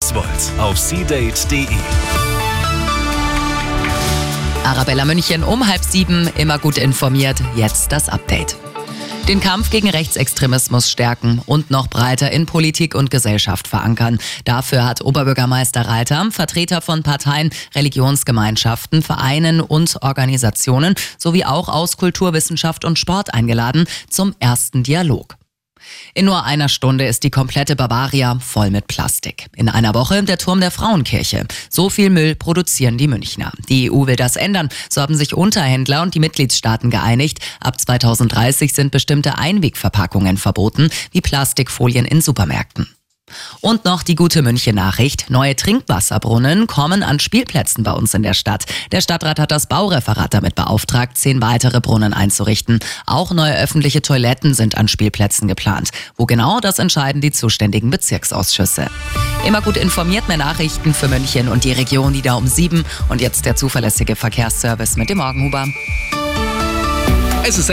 Oswald auf seadate.de. Arabella München um 6:30, immer gut informiert. Jetzt das Update. Den Kampf gegen Rechtsextremismus stärken und noch breiter in Politik und Gesellschaft verankern. Dafür hat Oberbürgermeister Reiter Vertreter von Parteien, Religionsgemeinschaften, Vereinen und Organisationen sowie auch aus Kultur, Wissenschaft und Sport eingeladen zum ersten Dialog. In nur einer Stunde ist die komplette Bavaria voll mit Plastik. In einer Woche der Turm der Frauenkirche. So viel Müll produzieren die Münchner. Die EU will das ändern. So haben sich Unterhändler und die Mitgliedstaaten geeinigt. Ab 2030 sind bestimmte Einwegverpackungen verboten, wie Plastikfolien in Supermärkten. Und noch die gute München-Nachricht. Neue Trinkwasserbrunnen kommen an Spielplätzen bei uns in der Stadt. Der Stadtrat hat das Baureferat damit beauftragt, 10 weitere Brunnen einzurichten. Auch neue öffentliche Toiletten sind an Spielplätzen geplant. Wo genau, das entscheiden die zuständigen Bezirksausschüsse. Immer gut informiert, mehr Nachrichten für München und die Region wieder um 7. Und jetzt der zuverlässige Verkehrsservice mit dem Morgenhuber. Es ist